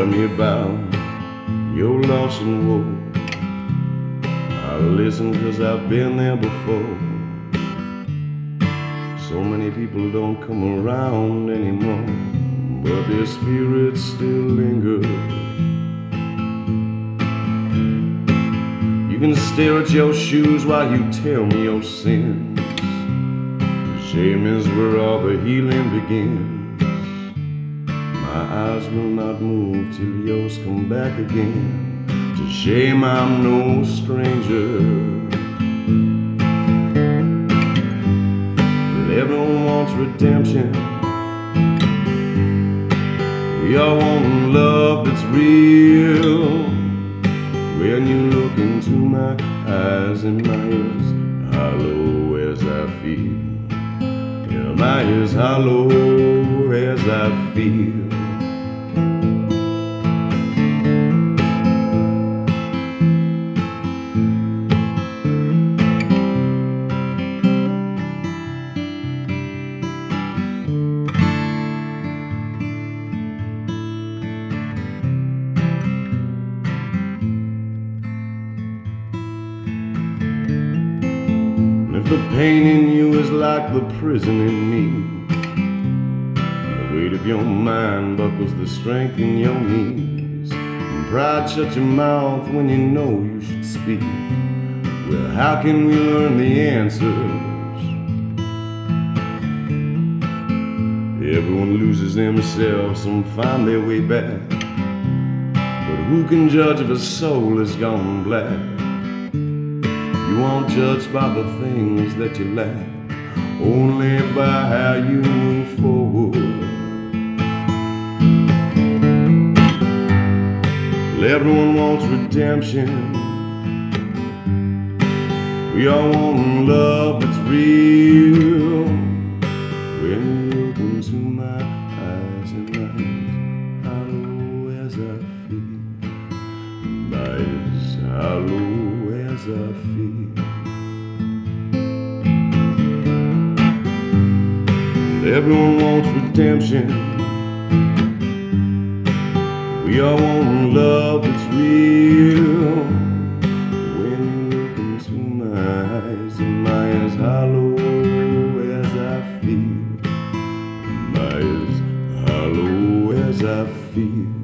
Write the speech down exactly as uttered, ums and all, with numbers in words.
Tell me about your loss and woe. I listen 'cause I've been there before. So many people don't come around anymore, but their spirits still linger. You can stare at your shoes while you tell me your sins. Shame is where all the healing begins. My eyes will not move till yours come back again. To shame I'm no stranger. Everyone wants redemption. We all want love that's real. When you look into my eyes and my ears, hollow as I feel. Yeah, my ears hollow as I feel. If the pain in you is like the prison in me, the weight of your mind buckles the strength in your knees, and pride shuts your mouth when you know you should speak. Well, how can we learn the answers? Everyone loses themselves and find their way back, but who can judge if a soul has gone black? You aren't judged by the things that you lack, only by how you move forward. Well, everyone wants redemption. We all want love that's real. When you look into my eyes and my eyes, hollow as I feel. My eyes hollow as I feel. Everyone wants redemption. We all want love that's real. When you look into my eyes, and my eyes hollow as I feel. My eyes hollow as I feel.